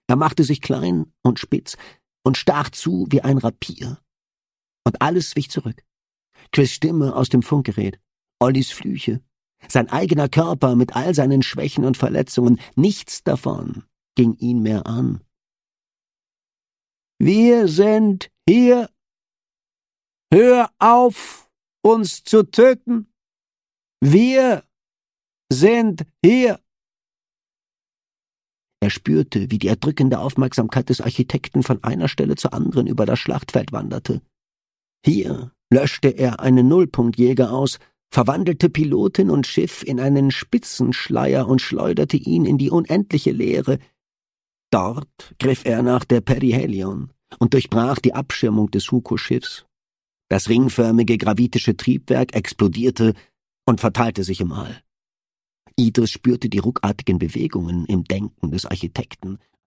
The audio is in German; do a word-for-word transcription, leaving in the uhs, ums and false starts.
Er machte sich klein und spitz und stach zu wie ein Rapier. Und alles wich zurück. Chris' Stimme aus dem Funkgerät, Ollis Flüche, sein eigener Körper mit all seinen Schwächen und Verletzungen, nichts davon ging ihn mehr an. »Wir sind hier. Hör auf, uns zu töten. Wir sind hier.« Er spürte, wie die erdrückende Aufmerksamkeit des Architekten von einer Stelle zur anderen über das Schlachtfeld wanderte. Hier löschte er einen Nullpunktjäger aus, verwandelte Pilotin und Schiff in einen Spitzenschleier und schleuderte ihn in die unendliche Leere. Dort griff er nach der Perihelion und durchbrach die Abschirmung des Huko-Schiffs. Das ringförmige gravitische Triebwerk explodierte und verteilte sich im All. Idris spürte die ruckartigen Bewegungen im Denken des Architekten,